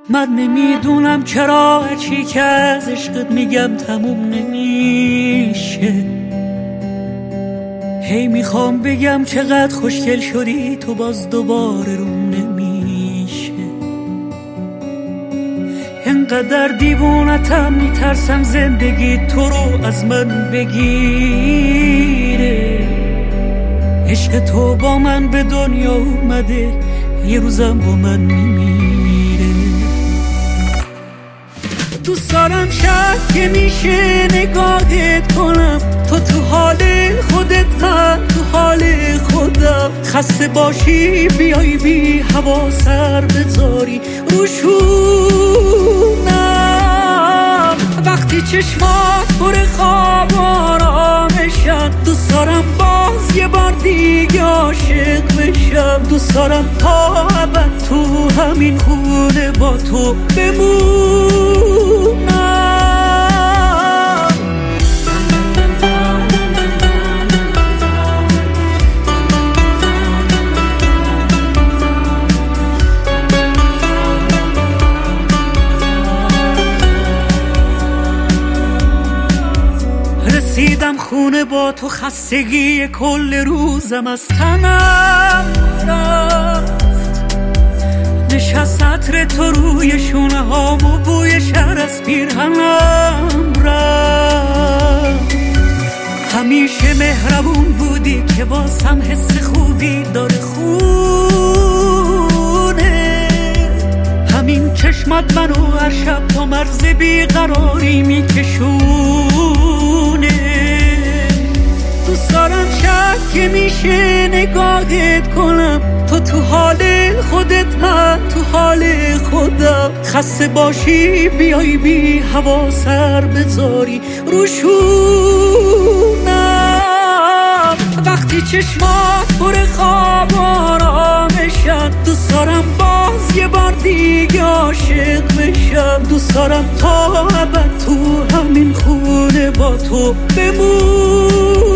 من نمیدونم چرا هرچی که از عشقت میگم تموم نمیشه. هی میخوام بگم چقدر خوشگل شدی تو، باز دوباره روم نمیشه. انقدر دیوونتم میترسم زندگی تو رو از من بگیره. عشق تو با من به دنیا اومده، یه روزم با من میمیره. دوست دارم شب که میشه نگاهت کنم، تو حال خودت من تو حال خودم. خسته باشی بیای بی هوا سر بذاری روشونم. وقتی چشمات پر خواب آرامشن، دوست دارم باز یه بار دیگه عاشق بشم. دوست دارم تا ابد تو همین خونه با تو بمونم. رسیدم خونه با تو، خستگی کل روزم از تنم رفت. نشست عطر تو روی شونه هام و بوی شهر از پیرهنم رفت. همیشه مهربون بودی که واسم حس خوبی داره خونه. همین چشمات منو هر شب تا مرز بیقراری میکشونه. دوست دارم شب که میشه نگاهت کنم، تو حال خودت من تو حال خودم. خسته باشی بیای بی هوا سر بذاری روشونم. وقتی چشمات پر خواب آرامشن، دوست دارم باز یه بار دیگه عاشق بشم. دوست دارم تا ابد تو همین خونه با تو بمونم.